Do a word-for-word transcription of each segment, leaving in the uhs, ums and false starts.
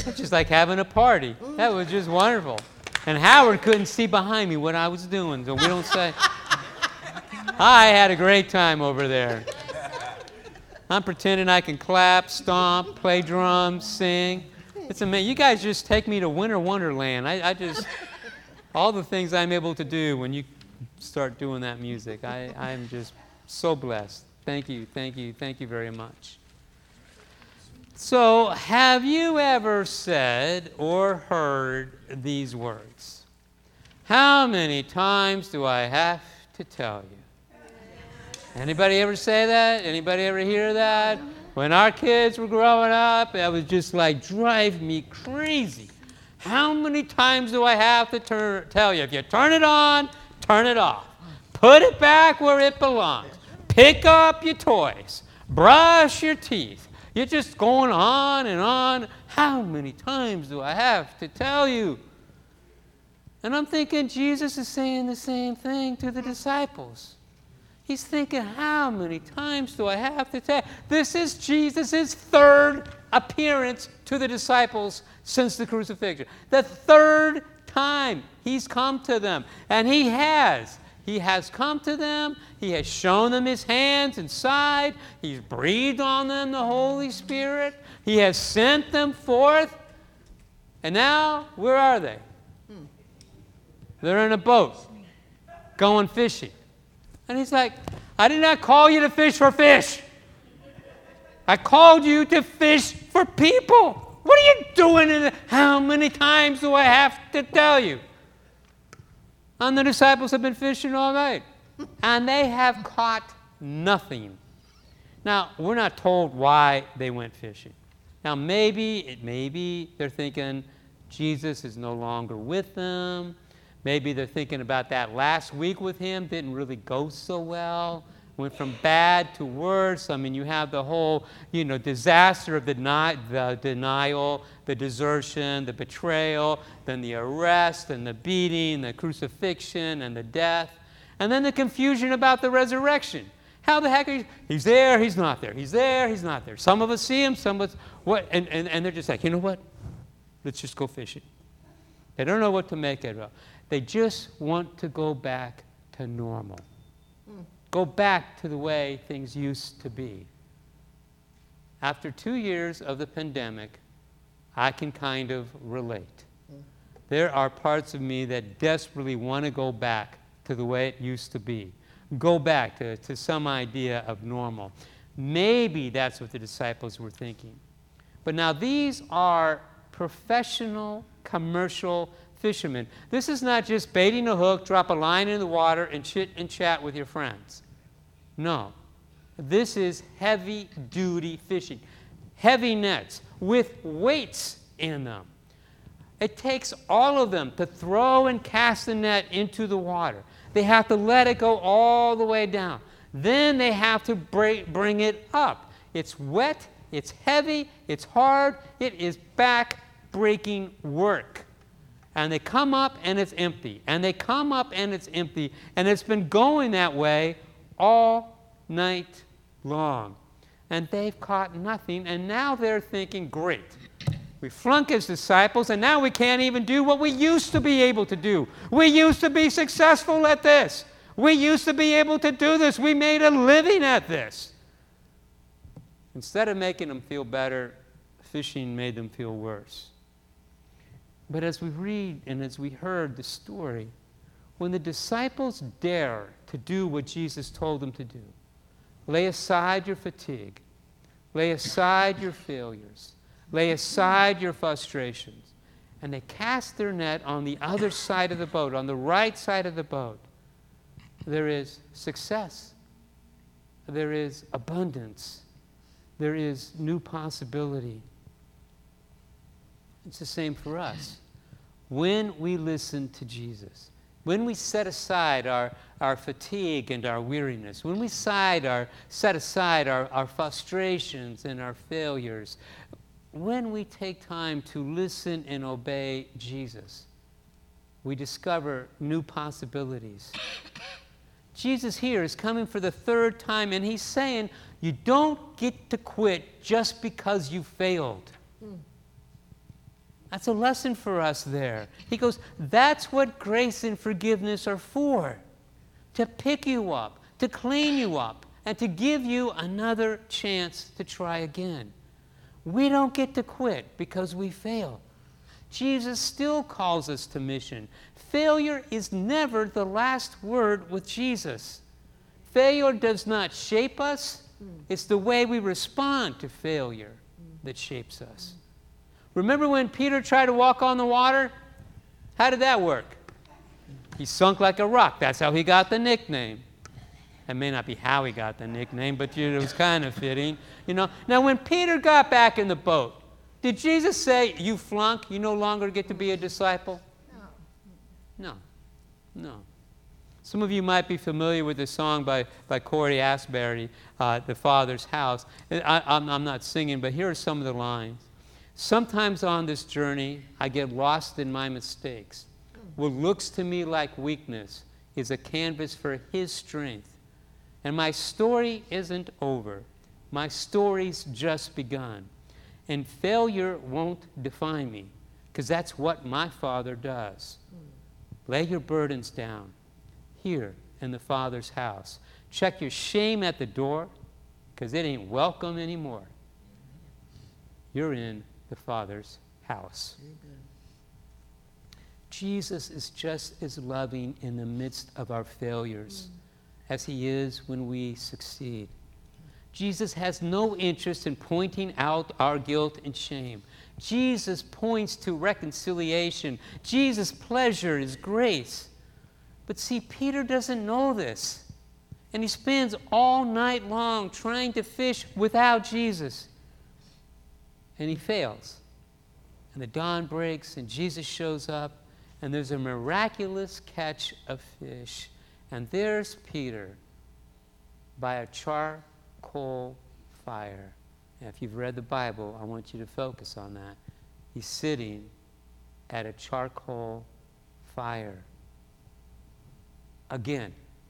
It's just like having a party. That was just wonderful. And Howard couldn't see behind me what I was doing, so we don't say. I had a great time over there. I'm pretending I can clap, stomp, play drums, sing. It's amazing. You guys just take me to Winter Wonderland. I, I just, all the things I'm able to do when you start doing that music, I, I'm just so blessed. Thank you, thank you, thank you very much. So, have you ever said or heard these words? How many times do I have to tell you? Anybody ever say that? Anybody ever hear that? When our kids were growing up, it was just like drive me crazy. How many times do I have to turn, tell you? If you turn it on, turn it off. Put it back where it belongs. Pick up your toys. Brush your teeth. You're just going on and on. How many times do I have to tell you? And I'm thinking Jesus is saying the same thing to the disciples. He's thinking, how many times do I have to tell? This is Jesus' third appearance to the disciples since the crucifixion. The third time he's come to them. And he has. He has come to them. He has shown them his hands and side. He's breathed on them the Holy Spirit. He has sent them forth. And now, where are they? They're in a boat going fishing. And he's like, I did not call you to fish for fish. I called you to fish for people. What are you doing? In the, how many times do I have to tell you? And the disciples have been fishing all night. And they have caught nothing. Now, we're not told why they went fishing. Now, maybe, it maybe they're thinking Jesus is no longer with them. Maybe they're thinking about that last week with him. Didn't really go so well. Went from bad to worse. I mean, you have the whole, you know, disaster of the, deni- the denial, the desertion, the betrayal, then the arrest and the beating, the crucifixion and the death. And then the confusion about the resurrection. How the heck are you? He's there, he's not there. He's there, he's not there. Some of us see him, some of us, what? And, and, and they're just like, you know what? Let's just go fishing. They don't know what to make it of. They just want to go back to normal. Mm. Go back to the way things used to be. After two years of the pandemic, I can kind of relate. Mm. There are parts of me that desperately want to go back to the way it used to be. Go back to, to some idea of normal. Maybe that's what the disciples were thinking. But now these are professional, commercial fishermen. This is not just baiting a hook, drop a line in the water, and chit and chat with your friends. No. This is heavy-duty fishing. Heavy nets with weights in them. It takes all of them to throw and cast the net into the water. They have to let it go all the way down. Then they have to break, bring it up. It's wet, it's heavy, it's hard, it is back-breaking work. And they come up and it's empty. And they come up and it's empty. And it's been going that way all night long. And they've caught nothing. And now they're thinking, great. We flunk as disciples, and now we can't even do what we used to be able to do. We used to be successful at this. We used to be able to do this. We made a living at this. Instead of making them feel better, fishing made them feel worse. But as we read and as we heard the story, when the disciples dare to do what Jesus told them to do, lay aside your fatigue, lay aside your failures, lay aside your frustrations, and they cast their net on the other side of the boat, on the right side of the boat, there is success, there is abundance, there is new possibility. It's the same for us. When we listen to Jesus, when we set aside our, our fatigue and our weariness, when we side our, set aside our, our frustrations and our failures, when we take time to listen and obey Jesus, we discover new possibilities. Jesus here is coming for the third time, and he's saying, you don't get to quit just because you failed. Mm. That's a lesson for us there. He goes, that's what grace and forgiveness are for. To pick you up, to clean you up, and to give you another chance to try again. We don't get to quit because we fail. Jesus still calls us to mission. Failure is never the last word with Jesus. Failure does not shape us. It's the way we respond to failure that shapes us. Remember when Peter tried to walk on the water? How did that work? He sunk like a rock. That's how he got the nickname. That may not be how he got the nickname, but you know, it was kind of fitting. You know. Now, when Peter got back in the boat, did Jesus say, you flunk, you no longer get to be a disciple? No. No. No. Some of you might be familiar with the song by, by Corey Asbury, uh, The Father's House. I, I'm, I'm not singing, but here are some of the lines. Sometimes on this journey, I get lost in my mistakes. What looks to me like weakness is a canvas for His strength. And my story isn't over. My story's just begun. And failure won't define me, because that's what my Father does. Lay your burdens down here in the Father's house. Check your shame at the door, because it ain't welcome anymore. You're in the Father's house. Amen. Jesus is just as loving in the midst of our failures mm. as He is when we succeed. Jesus has no interest in pointing out our guilt and shame. Jesus points to reconciliation. Jesus' pleasure is grace. But see, Peter doesn't know this. And he spends all night long trying to fish without Jesus. And he fails. And the dawn breaks, and Jesus shows up, and there's a miraculous catch of fish. And there's Peter by a charcoal fire. And if you've read the Bible, I want you to focus on that. He's sitting at a charcoal fire. Again.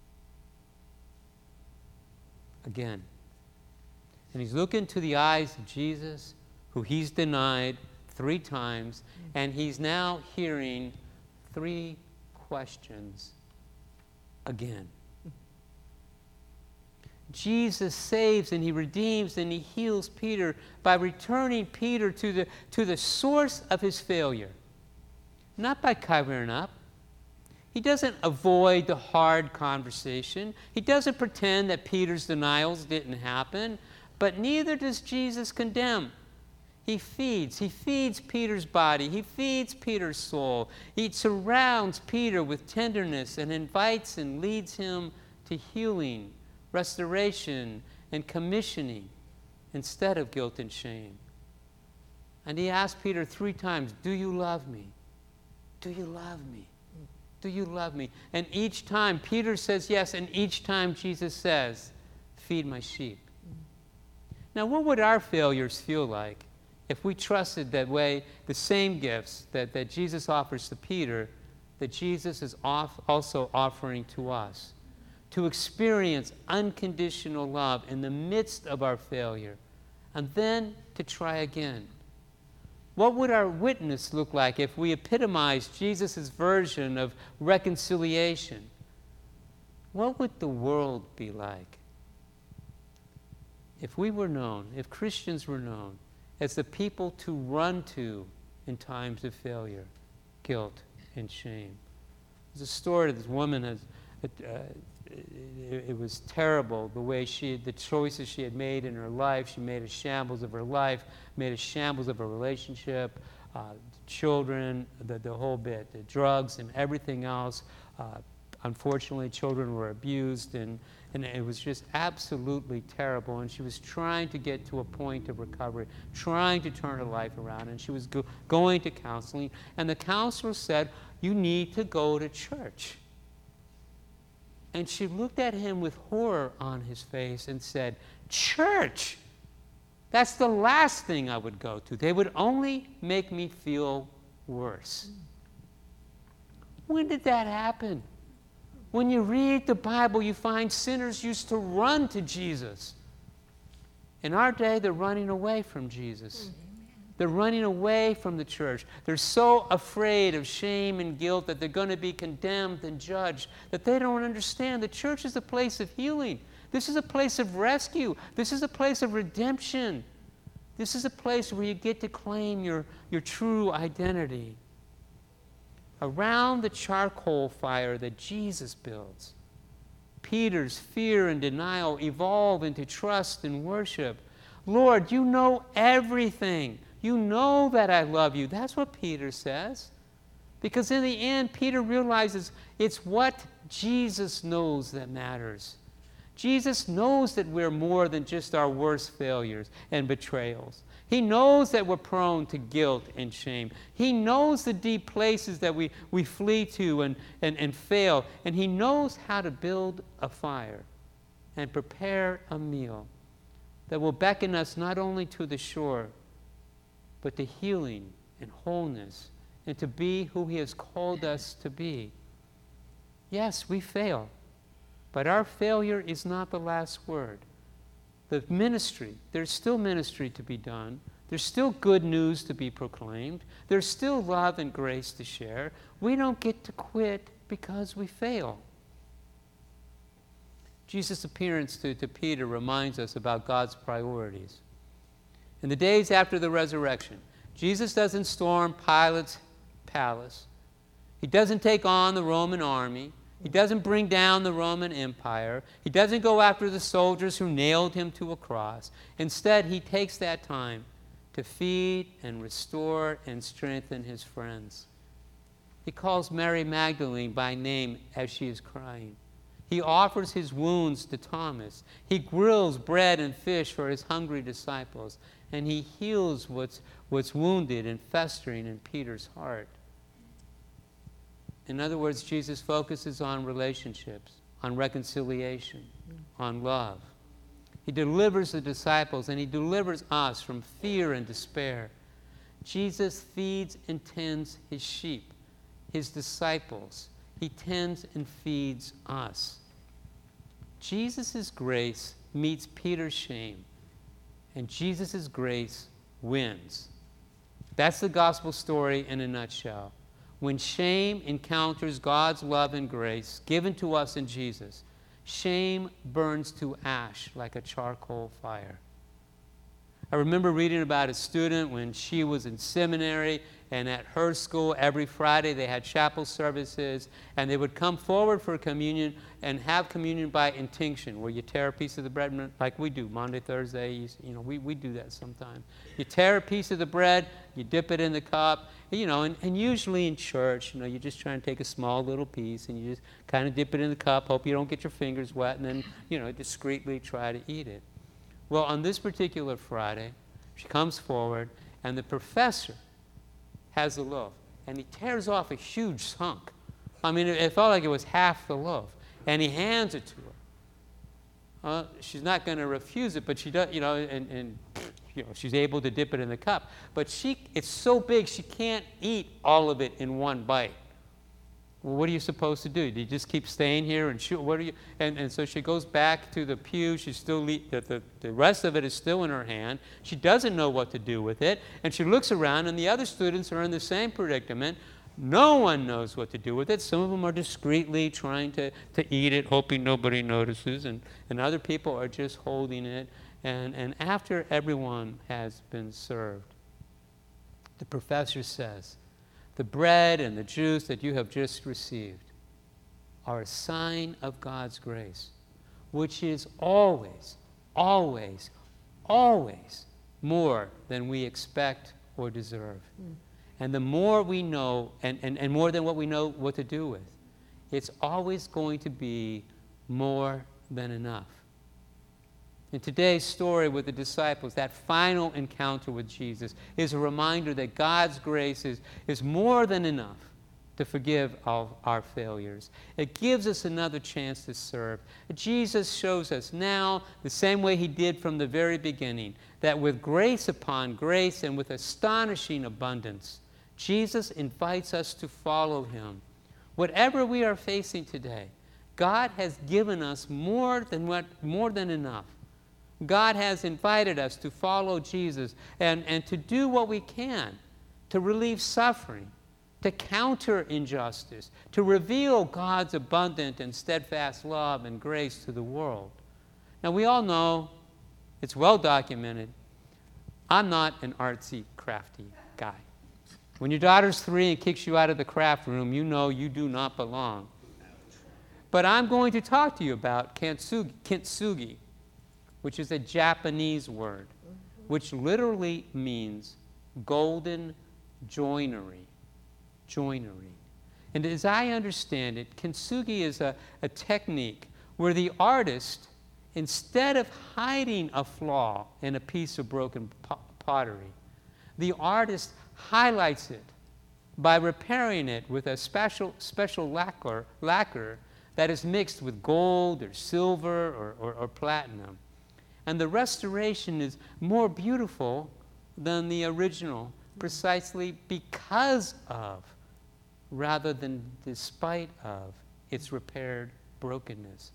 Again. And he's looking to the eyes of Jesus, who he's denied three times, and he's now hearing three questions again. Jesus saves and He redeems and He heals Peter by returning Peter to the, to the source of his failure. Not by covering up. He doesn't avoid the hard conversation. He doesn't pretend that Peter's denials didn't happen, but neither does Jesus condemn. He feeds. He feeds Peter's body. He feeds Peter's soul. He surrounds Peter with tenderness and invites and leads him to healing, restoration, and commissioning instead of guilt and shame. And He asked Peter three times, do you love me? Do you love me? Do you love me? And each time Peter says yes, and each time Jesus says, feed my sheep. Now, what would our failures feel like if we trusted that way, the same gifts that, that Jesus offers to Peter, that Jesus is off, also offering to us? To experience unconditional love in the midst of our failure, and then to try again. What would our witness look like if we epitomized Jesus' version of reconciliation? What would the world be like? If we were known, if Christians were known as the people to run to in times of failure, guilt, and shame. There's a story of this woman has uh, It, it was terrible, the way she, the choices she had made in her life. She made a shambles of her life, made a shambles of her relationship, uh, children, the, the whole bit, the drugs and everything else. Uh, unfortunately, children were abused, and, and it was just absolutely terrible. And she was trying to get to a point of recovery, trying to turn her life around, and she was go, going to counseling. And the counselor said, you need to go to church. And she looked at him with horror on his face and said, church? That's the last thing I would go to. They would only make me feel worse. When did that happen? When you read the Bible, you find sinners used to run to Jesus. In our day, they're running away from Jesus. They're running away from the church. They're so afraid of shame and guilt that they're going to be condemned and judged that they don't understand the church is a place of healing. This is a place of rescue. This is a place of redemption. This is a place where you get to claim your, your true identity. Around the charcoal fire that Jesus builds, Peter's fear and denial evolve into trust and worship. Lord, you know everything. You know that I love you. That's what Peter says. Because in the end, Peter realizes it's what Jesus knows that matters. Jesus knows that we're more than just our worst failures and betrayals. He knows that we're prone to guilt and shame. He knows the deep places that we, we flee to and, and, and fail. And he knows how to build a fire and prepare a meal that will beckon us not only to the shore, but to healing and wholeness and to be who he has called us to be. Yes, we fail, but our failure is not the last word. The ministry, there's still ministry to be done. There's still good news to be proclaimed. There's still love and grace to share. We don't get to quit because we fail. Jesus' appearance to, to Peter reminds us about God's priorities. In the days after the resurrection, Jesus doesn't storm Pilate's palace. He doesn't take on the Roman army. He doesn't bring down the Roman Empire. He doesn't go after the soldiers who nailed him to a cross. Instead, he takes that time to feed and restore and strengthen his friends. He calls Mary Magdalene by name as she is crying. He offers his wounds to Thomas. He grills bread and fish for his hungry disciples. And he heals what's, what's wounded and festering in Peter's heart. In other words, Jesus focuses on relationships, on reconciliation, on love. He delivers the disciples and he delivers us from fear and despair. Jesus feeds and tends his sheep, his disciples. He tends and feeds us. Jesus' grace meets Peter's shame, and Jesus' grace wins. That's the gospel story in a nutshell. When shame encounters God's love and grace given to us in Jesus, shame burns to ash like a charcoal fire. I remember reading about a student when she was in seminary, and at her school every Friday they had chapel services, and they would come forward for communion and have communion by intinction, where you tear a piece of the bread like we do Monday, Thursday. You, you know, we, we do that sometimes. You tear a piece of the bread, you dip it in the cup, you know, and, and usually in church, you know, you're just trying to take a small little piece and you just kind of dip it in the cup, hope you don't get your fingers wet, and then, you know, discreetly try to eat it. Well, on this particular Friday, she comes forward, and the professor has the loaf, and he tears off a huge hunk. I mean, it, it felt like it was half the loaf, and he hands it to her. Uh, she's not going to refuse it, but she does, you know, and, and you know, she's able to dip it in the cup. But she, it's so big, she can't eat all of it in one bite. Well, what are you supposed to do? Do you just keep staying here and shoot? What are you? And, and so she goes back to the pew. She's still the, the, the rest of it is still in her hand. She doesn't know what to do with it. And she looks around, and the other students are in the same predicament. No one knows what to do with it. Some of them are discreetly trying to, to eat it, hoping nobody notices. And, and other people are just holding it. And, and after everyone has been served, the professor says, "The bread and the juice that you have just received are a sign of God's grace, which is always, always, always more than we expect or deserve." Mm. And the more we know, and, and, and more than what we know what to do with, it's always going to be more than enough. In today's story with the disciples, that final encounter with Jesus is a reminder that God's grace is, is more than enough to forgive all our failures. It gives us another chance to serve. Jesus shows us now, the same way he did from the very beginning, that with grace upon grace and with astonishing abundance, Jesus invites us to follow him. Whatever we are facing today, God has given us more than what, more than enough. God has invited us to follow Jesus and, and to do what we can to relieve suffering, to counter injustice, to reveal God's abundant and steadfast love and grace to the world. Now, we all know, it's well documented, I'm not an artsy, crafty guy. When your daughter's three and kicks you out of the craft room, you know you do not belong. But I'm going to talk to you about kintsugi, kintsugi, which is a Japanese word, which literally means golden joinery. Joinery. And as I understand it, kintsugi is a, a technique where the artist, instead of hiding a flaw in a piece of broken pottery, the artist highlights it by repairing it with a special, special lacquer, lacquer that is mixed with gold or silver or, or, or platinum. And the restoration is more beautiful than the original, precisely because of, rather than despite of, its repaired brokenness.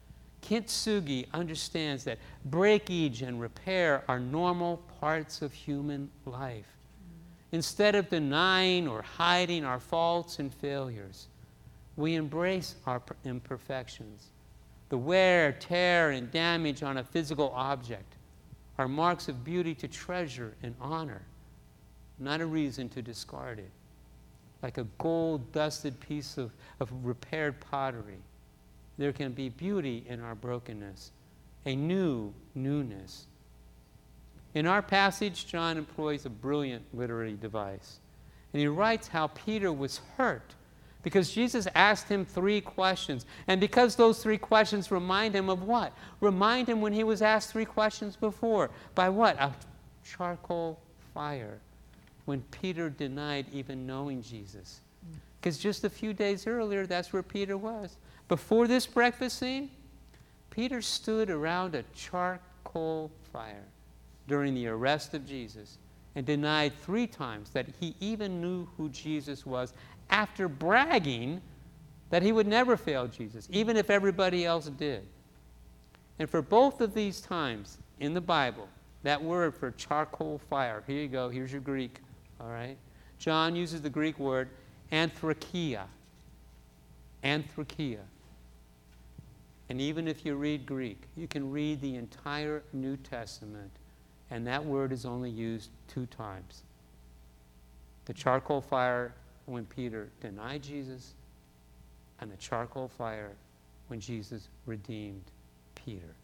Kintsugi understands that breakage and repair are normal parts of human life. Instead of denying or hiding our faults and failures, we embrace our imperfections. The wear, tear, and damage on a physical object are marks of beauty to treasure and honor, not a reason to discard it. Like a gold-dusted piece of, of repaired pottery, there can be beauty in our brokenness, a new newness. In our passage, John employs a brilliant literary device, and he writes how Peter was hurt because Jesus asked him three questions. And because those three questions remind him of what? Remind him when he was asked three questions before. By what? A charcoal fire. When Peter denied even knowing Jesus. Because just a few days earlier, that's where Peter was. Before this breakfast scene, Peter stood around a charcoal fire during the arrest of Jesus and denied three times that he even knew who Jesus was, after bragging that he would never fail Jesus, even if everybody else did. And for both of these times in the Bible, that word for charcoal fire, here you go, here's your Greek, all right? John uses the Greek word anthrakia. Anthrakia. And even if you read Greek, you can read the entire New Testament, and that word is only used two times. The charcoal fire when Peter denied Jesus, and the charcoal fire when Jesus redeemed Peter.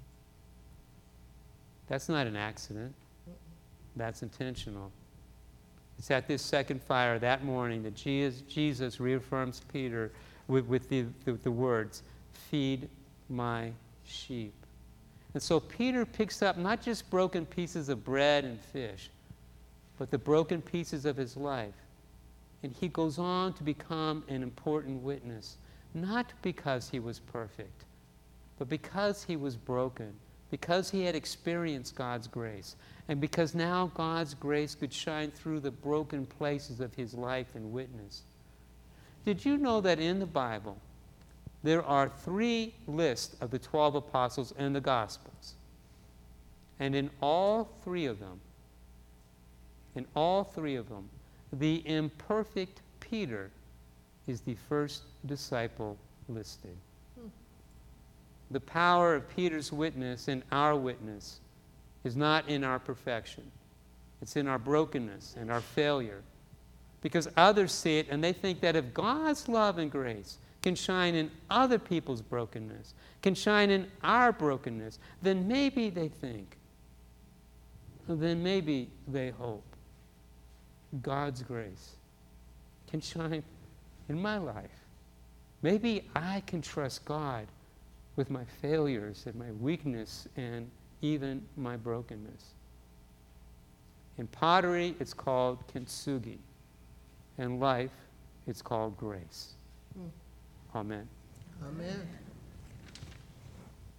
That's not an accident. That's intentional. It's at this second fire that morning that Jesus reaffirms Peter with, with the, the, the words, "Feed my sheep." And so Peter picks up not just broken pieces of bread and fish, but the broken pieces of his life. And he goes on to become an important witness, not because he was perfect, but because he was broken, because he had experienced God's grace, and because now God's grace could shine through the broken places of his life and witness. Did you know that in the Bible, there are three lists of the twelve apostles in the Gospels? And in all three of them, in all three of them, the imperfect Peter is the first disciple listed. Hmm. The power of Peter's witness and our witness is not in our perfection. It's in our brokenness and our failure. Because others see it and they think that if God's love and grace can shine in other people's brokenness, can shine in our brokenness, then maybe they think, then maybe they hope God's grace can shine in my life. Maybe I can trust God with my failures and my weakness and even my brokenness. In pottery, it's called kintsugi. In life, it's called grace. Mm. Amen. Amen.